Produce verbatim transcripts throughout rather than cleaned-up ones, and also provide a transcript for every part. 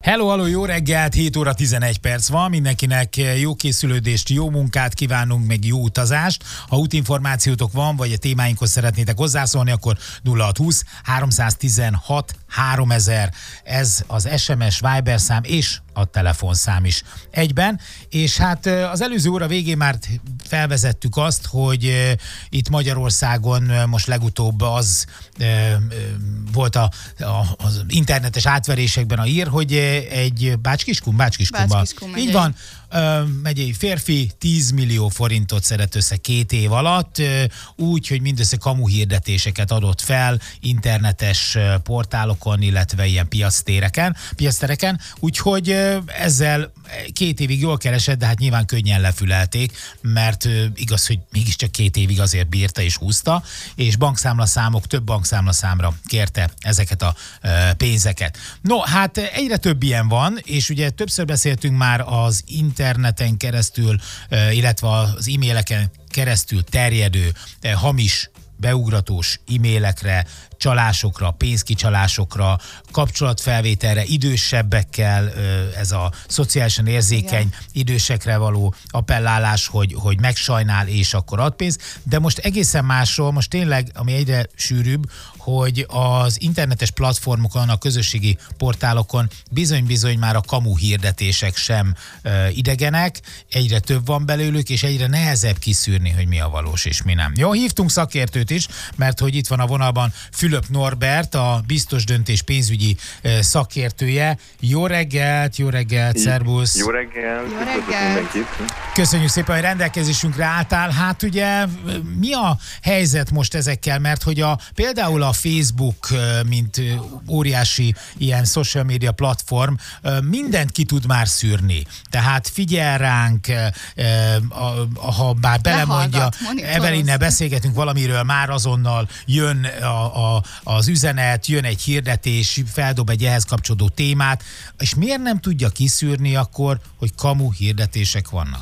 Hello, hello, jó reggelt, hét óra tizenegy perc van, mindenkinek jó készülődést, jó munkát kívánunk, meg jó utazást. Ha útinformációtok van, vagy a témáinkhoz szeretnétek hozzászólni, akkor nulla hat húsz háromszáztizenhat háromezer, ez az es em es, Viber szám és a telefonszám is egyben. És hát az előző óra végén már felvezettük azt, hogy itt Magyarországon most legutóbb az volt a, a, az internetes átverésekben a hír, hogy egy Bács-Kiskun, Bács-Kiskunban, Bács-Kiskun így van, megyei férfi tíz millió forintot szedett össze két év alatt, úgy, hogy mindössze kamu hirdetéseket adott fel internetes portálokon, illetve ilyen piactéreken, piactereken, úgyhogy ezzel két évig jól keresett, de hát nyilván könnyen lefülelték, mert igaz, hogy mégiscsak két évig azért bírta és húzta, és bankszámlaszámok, több bankszámlaszámra kérte ezeket a pénzeket. No, hát egyre több ilyen van, és ugye többször beszéltünk már az interneten keresztül, illetve az e-maileken keresztül terjedő hamis beugratós e-mailekre, csalásokra, pénzkicsalásokra, kapcsolatfelvételre, idősebbekkel, ez a szociálisan érzékeny igen. idősekre való appellálás, hogy, hogy megsajnál és akkor ad pénzt, de most egészen másról, most tényleg, ami egyre sűrűbb, hogy az internetes platformokon, a közösségi portálokon bizony-bizony már a kamu hirdetések sem uh, idegenek, egyre több van belőlük, és egyre nehezebb kiszűrni, hogy mi a valós és mi nem. Jó, hívtunk szakértőt is, mert hogy itt van a vonalban Fülöp Norbert, a biztos döntés pénzügyi uh, szakértője. Jó reggelt, jó reggelt, szervusz! Jó reggelt! Jó reggelt! Köszönjük szépen, hogy rendelkezésünkre álltál. Hát ugye mi a helyzet most ezekkel, mert hogy a, például a Facebook, mint óriási ilyen social media platform, mindent ki tud már szűrni. Tehát figyel ránk, ha bár belemondja, Evelinnel beszélgetünk valamiről, már azonnal jön a, a, az üzenet, jön egy hirdetés, feldob egy ehhez kapcsolódó témát, és miért nem tudja kiszűrni akkor, hogy kamu hirdetések vannak?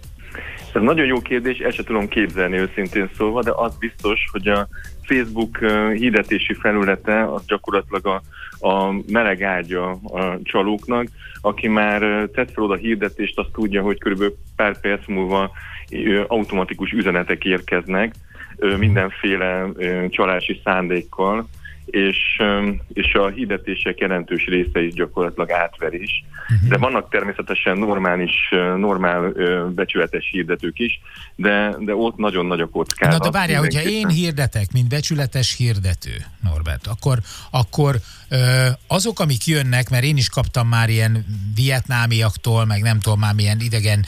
Ez nagyon jó kérdés, ezt sem tudom képzelni őszintén szólva, de az biztos, hogy a Facebook hirdetési felülete az gyakorlatilag a, a meleg ágya a csalóknak, aki már tett fel oda hirdetést, azt tudja, hogy körülbelül pár perc múlva automatikus üzenetek érkeznek mindenféle csalási szándékkal, és, és a hirdetések jelentős része is gyakorlatilag átverés. Uh-huh. De vannak természetesen normális, normál becsületes hirdetők is, de, de ott nagyon nagy a kockázat. Na de várjál, hogyha én hirdetek, mint becsületes hirdető, Norbert, akkor, akkor azok, amik jönnek, mert én is kaptam már ilyen vietnámiaktól, meg nem tudom már milyen idegen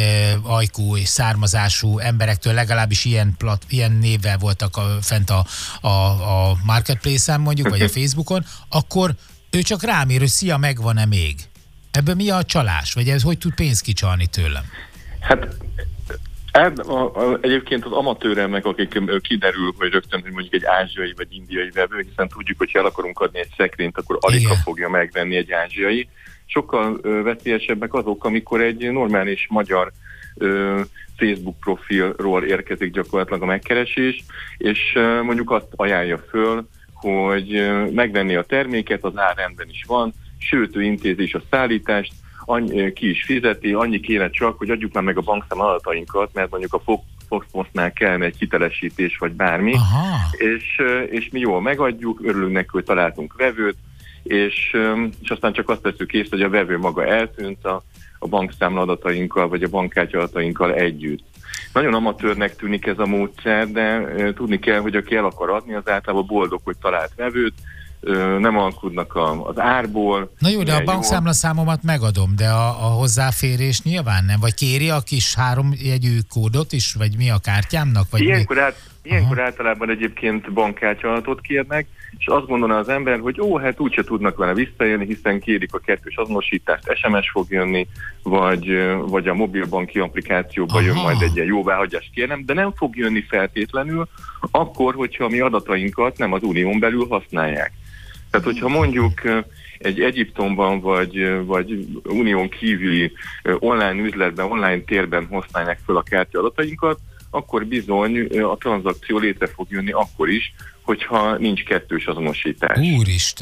ajkú és származású emberektől, legalábbis ilyen, plat, ilyen névvel voltak a, fent a, a, a marketplace-en mondjuk, vagy a Facebookon, akkor ő csak rám ír, hogy szia, megvan-e még? Ebből mi a csalás? Vagy ez hogy tud pénzt kicsalni tőlem? Hát eb, a, a, egyébként az amatőremnek, akik kiderül, hogy rögtön, hogy mondjuk egy ázsiai vagy indiai vevő, hiszen tudjuk, hogy ha el akarunk adni egy szekrényt, akkor alig fogja megvenni egy ázsiai. Sokkal ö, veszélyesebbek azok, amikor egy normális magyar ö, Facebook profilról érkezik gyakorlatilag a megkeresés, és ö, mondjuk azt ajánlja föl, hogy ö, megvenni a terméket, az árrendben is van, sőt, ő intézi is a szállítást, annyi, ki is fizeti, annyi kéne csak, hogy adjuk már meg a bankszám adatainkat, mert mondjuk a Foxpostnál kellene egy hitelesítés, vagy bármi, és, és mi jól megadjuk, örülünk neki, hogy találtunk vevőt, és, és aztán csak azt veszük észre, hogy a vevő maga eltűnt a, a bankszámla adatainkkal, vagy a bankkártya adatainkkal együtt. Nagyon amatőrnek tűnik ez a módszer, de tudni kell, hogy aki el akar adni, az általában boldog, hogy talált vevőt, nem alkudnak a, az árból. Na jó, de a bankszámlaszámomat megadom, de a, a hozzáférés nyilván nem? Vagy kéri a kis háromjegyű kódot is, vagy mi a kártyámnak? Vagy ilyenkor, mi? át, ilyenkor általában egyébként bankkártyalatot kérnek, és azt gondolna az ember, hogy ó, hát úgyse tudnak vele visszajönni, hiszen kérik a kettős azonosítást, es em es fog jönni, vagy, vagy a mobilbanki applikációba Aha. jön majd egy ilyen jóváhagyást kérnem, de nem fog jönni feltétlenül, akkor, hogyha mi adatainkat nem az unión belül használják. Tehát, hogyha mondjuk egy Egyiptomban vagy, vagy unión kívüli online üzletben, online térben használják fel a kártya adatainkat, akkor bizony a tranzakció létre fog jönni akkor is, hogyha nincs kettős azonosítás. Úristen!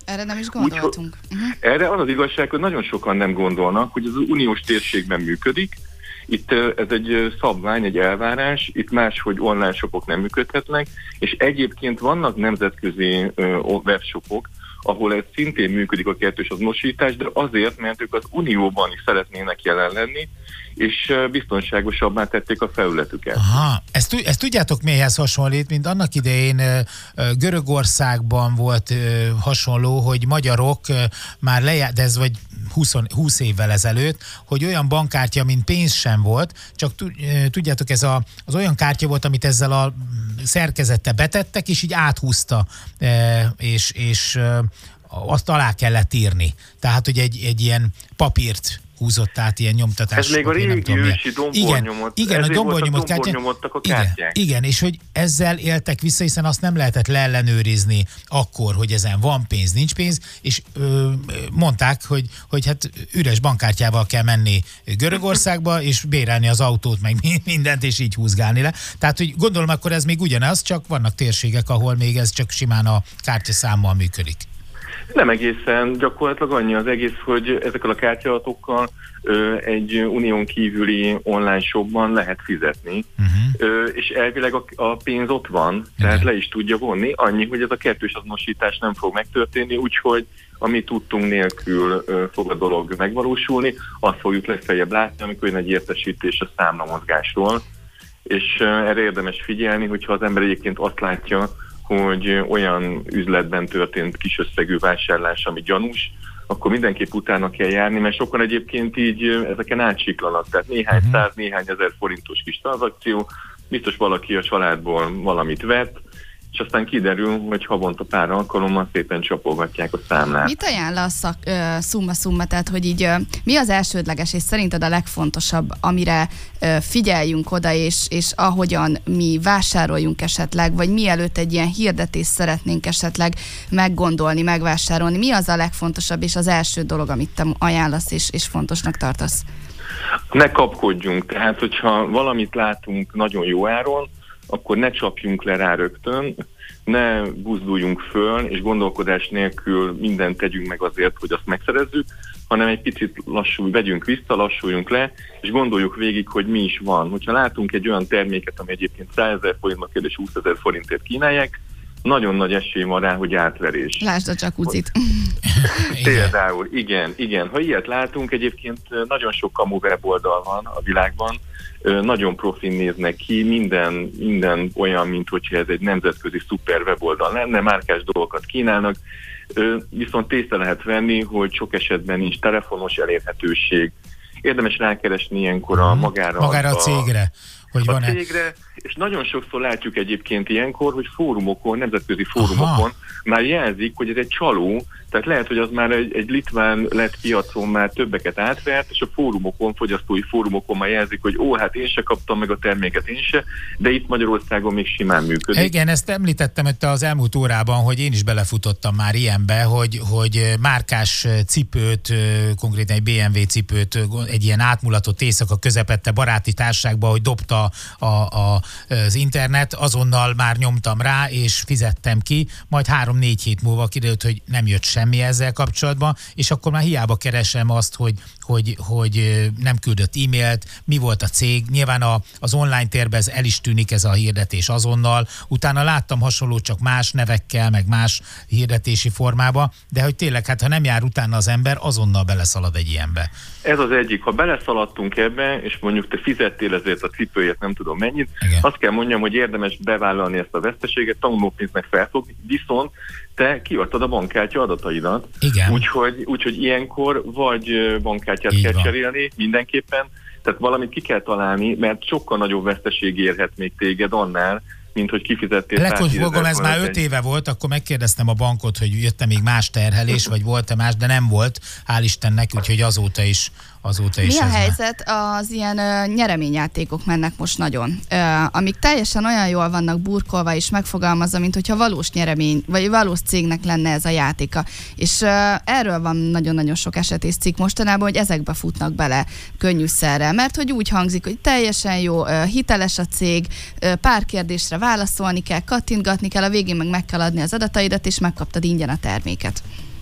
Erre nem is gondoltunk. Úgy, uh-huh. Erre az az igazság, hogy nagyon sokan nem gondolnak, hogy az uniós térségben működik. Itt ez egy szabvány, egy elvárás, itt máshogy online shopok nem működhetnek, és egyébként vannak nemzetközi webshopok, ahol ez szintén működik a kettős azonosítás, de azért, mert ők az unióban is szeretnének jelen lenni, és biztonságosabbá tették a felületüket. Aha, ezt, ezt tudjátok mihez hasonlít, mint annak idején Görögországban volt hasonló, hogy magyarok már lejár, de ez vagy húsz, húsz évvel ezelőtt, hogy olyan bankkártya, mint pénz sem volt, csak tudjátok, ez a, az olyan kártya volt, amit ezzel a szerkezettel betettek, és így áthúzta, és, és azt alá kellett írni. Tehát, hogy egy, egy ilyen papírt húzott át, ilyen nyomtatás. Ez még a régi ősi dombornyomot. Igen, igen, a dombornyomot dombornyomottak a kártyák. Igen, igen, és hogy ezzel éltek vissza, hiszen azt nem lehetett leellenőrizni akkor, hogy ezen van pénz, nincs pénz, és ö, mondták, hogy, hogy hát üres bankkártyával kell menni Görögországba, és bérelni az autót, meg mindent, és így húzgálni le. Tehát, hogy gondolom, akkor ez még ugyanaz, csak vannak térségek, ahol még ez csak simán a kártyaszámmal működik. Nem egészen, gyakorlatilag annyi az egész, hogy ezekkel a kártyalatokkal ö, egy unión kívüli online shopban lehet fizetni, uh-huh. ö, és elvileg a, a pénz ott van, uh-huh. tehát le is tudja vonni, annyi, hogy ez a kettős azonosítás nem fog megtörténni, úgyhogy ami tudtunk nélkül ö, fog a dolog megvalósulni, azt fogjuk legfeljebb látni, amikor jön egy értesítés a számlamozgásról, és ö, erre érdemes figyelni, hogyha az ember egyébként azt látja, hogy olyan üzletben történt kis összegű vásárlás, ami gyanús, akkor mindenképp utána kell járni, mert sokan egyébként így ezeken átsiklanak, tehát néhány uh-huh. száz, néhány ezer forintos kis tranzakció, biztos valaki a családból valamit vett, és aztán kiderül, hogy havonta pár alkalommal szépen csapolgatják a számlát. Mit ajánlasz a uh, szumma-szumma, tehát hogy így uh, mi az elsődleges, és szerinted a legfontosabb, amire uh, figyeljünk oda, és, és ahogyan mi vásároljunk esetleg, vagy mielőtt egy ilyen hirdetést szeretnénk esetleg meggondolni, megvásárolni, mi az a legfontosabb, és az első dolog, amit te ajánlasz, és, és fontosnak tartasz? Ne kapkodjunk, tehát hogyha valamit látunk nagyon jó áron, akkor ne csapjunk le rá rögtön, ne buzduljunk föl, és gondolkodás nélkül mindent tegyünk meg azért, hogy azt megszerezzük, hanem egy picit lassulj, vegyünk vissza, lassuljunk le, és gondoljuk végig, hogy mi is van. Hogyha látunk egy olyan terméket, ami egyébként százezer forintba kerül és húszezer forintért kínálják, nagyon nagy esély van rá, hogy átverés. Lásd a jacuzzit. Például, igen, igen. Ha ilyet látunk, egyébként nagyon sok kamu weboldal van a világban, nagyon profin néznek ki, minden, minden olyan, mint hogyha ez egy nemzetközi szuper weboldal lenne, márkás dolgokat kínálnak, viszont észre lehet venni, hogy sok esetben nincs telefonos elérhetőség. Érdemes rákeresni ilyenkor a magára, magára a cégre. Hogy a van cégre, és nagyon sokszor látjuk egyébként ilyenkor, hogy fórumokon, nemzetközi fórumokon Aha. már jelzik, hogy ez egy csaló, tehát lehet, hogy az már egy, egy litván lett piacon már többeket átvert, és a fórumokon, fogyasztói fórumokon már jelzik, hogy ó, hát én se kaptam meg a terméket, én se, de itt Magyarországon még simán működik. Igen, ezt említettem itt az elmúlt órában, hogy én is belefutottam már ilyenbe, hogy, hogy márkás cipőt, konkrétan egy bé em vé cipőt, egy ilyen átmulatott éjszaka közepette baráti társaságba, hogy dobta a, a, az internet, azonnal már nyomtam rá, és fizettem ki, majd három-négy hét múlva kiderült, hogy nem jött semmi ezzel kapcsolatban, és akkor már hiába keresem azt, hogy, hogy, hogy nem küldött e-mailt, mi volt a cég, nyilván a, az online térben ez el is tűnik ez a hirdetés azonnal, utána láttam hasonló, csak más nevekkel, meg más hirdetési formába, de hogy tényleg, hát ha nem jár utána az ember, azonnal beleszalad egy ilyenbe. Ez az egyik, ha beleszaladtunk ebbe, és mondjuk te fizettél ezért a cipőért nem tudom mennyit, Igen. azt kell mondjam, hogy érdemes bevállalni ezt a veszteséget, tanulópénzt meg felfogni, viszont te kiadtad a bankkártya adataidat, úgyhogy, úgyhogy ilyenkor vagy bankkártyát Így kell van. cserélni mindenképpen, tehát valamit ki kell találni, mert sokkal nagyobb veszteség érhet még téged annál, mint hogy kifizettél. Legfogom, ez már öt éve volt, akkor megkérdeztem a bankot, hogy jött-e még más terhelés, vagy volt-e más, de nem volt, hál' Istennek, úgyhogy azóta is azóta is. Mi a ez helyzet? Már. Az ilyen uh, nyereményjátékok mennek most nagyon, uh, amik teljesen olyan jól vannak burkolva és megfogalmazva, mint hogyha valós nyeremény, vagy valós cégnek lenne ez a játéka. És uh, erről van nagyon-nagyon sok eset és cikk mostanában, hogy ezekbe futnak bele könnyűszerrel, mert hogy úgy hangzik, hogy teljesen jó, uh, hiteles a cég, uh, pár kérdésre válaszolni kell, kattintgatni kell, a végén meg meg kell adni az adataidat, és megkaptad ingyen a terméket.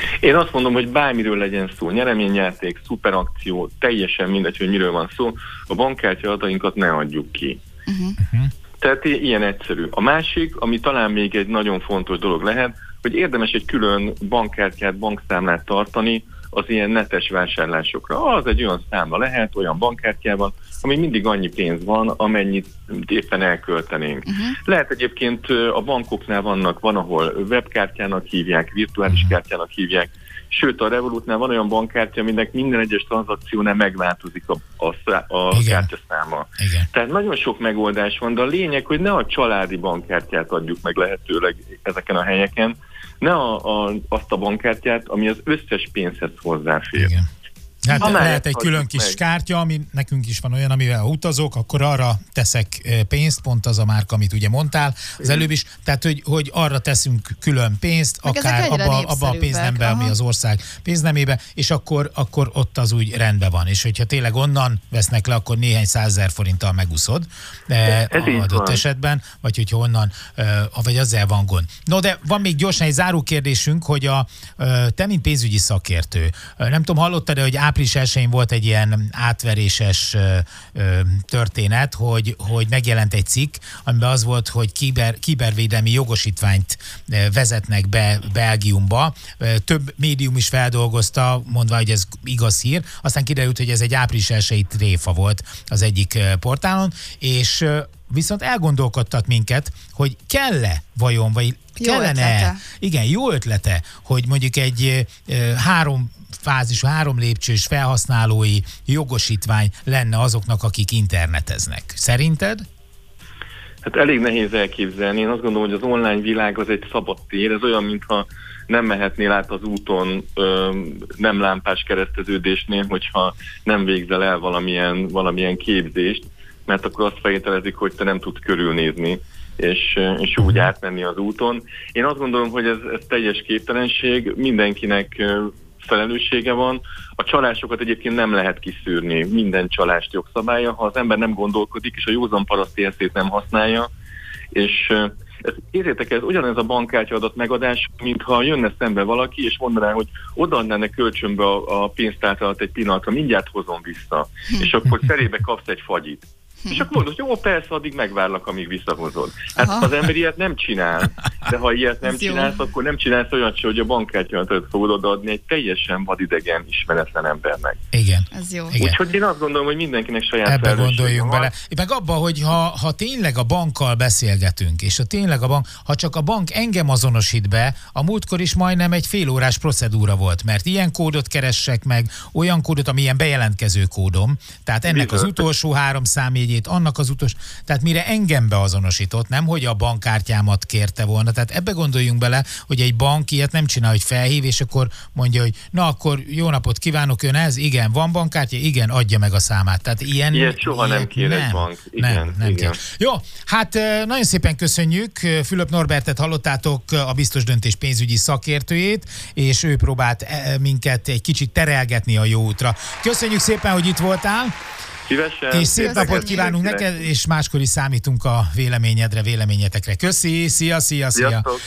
Én azt mondom, hogy bármiről legyen szó, nyereményjáték, szuperakció, teljesen mindegy, hogy miről van szó, a bankkártya adatainkat ne adjuk ki. Uh-huh. Uh-huh. Tehát ilyen egyszerű. A másik, ami talán még egy nagyon fontos dolog lehet, hogy érdemes egy külön bankkártyát, bankszámlát tartani az ilyen netes vásárlásokra. Az egy olyan számla lehet, olyan bankkártyával, ami mindig annyi pénz van, amennyit éppen elköltenénk. Uh-huh. Lehet egyébként a bankoknál vannak, van, ahol webkártyának hívják, virtuális uh-huh. kártyának hívják, sőt a Revolutnál van olyan bankkártya, aminek minden egyes tranzakciónál megváltozik a, a, a kártyaszáma. Igen. Tehát nagyon sok megoldás van, de a lényeg, hogy ne a családi bankkártyát adjuk meg lehetőleg ezeken a helyeken, ne a, a, azt a bankkártyát, ami az összes pénzhez hozzáfér. Igen. Hát ha lehet egy külön kis meg. kártya, ami nekünk is van olyan, amivel utazok, akkor arra teszek pénzt, pont az a márka, amit ugye mondtál az előbb is, tehát hogy, hogy arra teszünk külön pénzt, meg akár abba, abba a pénznembe, aha. ami az ország pénznemébe, és akkor, akkor ott az úgy rendben van. És hogyha tényleg onnan vesznek le, akkor néhány százezer forinttal megúszod adott esetben, vagy hogyha onnan, vagy azzal van gond. No, de van még gyorsan egy záró kérdésünk, hogy a, te, mint pénzügyi szakértő, nem tudom, hallottad-e, hogy április elsején volt egy ilyen átveréses ö, ö, történet, hogy, hogy megjelent egy cikk, amiben az volt, hogy kiber, kibervédelmi jogosítványt vezetnek be Belgiumba. Több médium is feldolgozta, mondva, hogy ez igaz hír. Aztán kiderült, hogy ez egy április elsejei tréfa volt az egyik portálon, és viszont elgondolkodtat minket, hogy kell-e vajon, vagy jó kellene, ötlete. igen, jó ötlete, hogy mondjuk egy e, három fázisú, három lépcsős felhasználói jogosítvány lenne azoknak, akik interneteznek. Szerinted? Hát elég nehéz elképzelni. Én azt gondolom, hogy az online világ az egy szabad tér. Ez olyan, mintha nem mehetnél át az úton ö, nem lámpás kereszteződésnél, hogyha nem végzel el valamilyen, valamilyen képzést, mert akkor azt feltételezik, hogy te nem tudsz körülnézni, és, és úgy átmenni az úton. Én azt gondolom, hogy ez, ez teljes képtelenség, mindenkinek felelőssége van. A csalásokat egyébként nem lehet kiszűrni, minden csalást jogszabálya, ha az ember nem gondolkodik, és a józan paraszti eszét nem használja, és ez, érjétek, ez ugyanez a bankkártya adat megadás, mintha jönne szembe valaki, és mondaná, hogy odaadná ne kölcsönbe a, a pénztárcalat egy pillanatra, mindjárt hozom vissza, és akkor cserébe kapsz egy fagyit. És akkor mondod, jó, persze, addig megvárlak, amíg visszahozod. Hát aha. Az ember ilyet nem csinál, de ha ilyet nem ez csinálsz, jó. Akkor nem csinálsz olyat se, hogy a bankkártyát fogod odaadni egy teljesen vadidegen, ismeretlen embernek. Igen. Ez jó. Úgyhogy én azt gondolom, hogy mindenkinek saját ebbe gondoljunk van. Bele. Meg abba, hogy ha, ha tényleg a bankkal beszélgetünk, és ha tényleg a bank, ha csak a bank engem azonosít be, a múltkor is majdnem egy félórás procedúra volt, mert ilyen kódot keressek meg, olyan kódot, ami ilyen bejelentkező kódom, tehát ennek bizony. Az utolsó három számjegyét, annak az utolsó, tehát mire engem beazonosított, nem hogy a bankkártyámat kérte volna. Tehát ebbe gondoljunk bele, hogy egy bank ilyet nem csinál, hogy felhív, és akkor mondja, hogy na akkor jó napot kívánok, ön ez? Igen, van bankkártya? Igen, adja meg a számát. Tehát ilyen... Ilyet soha nem kér egy bank. Igen, nem, nem igen. Kér. Jó, hát nagyon szépen köszönjük. Fülöp Norbertet hallottátok, a Biztos Döntés pénzügyi szakértőjét, és ő próbált minket egy kicsit terelgetni a jó útra. Köszönjük szépen, hogy itt voltál. Szívesen. És szép napot kívánunk neked, és máskor is számítunk a véleményedre, véleményetekre. Köszi, szia, szia, szia. Sziasztok.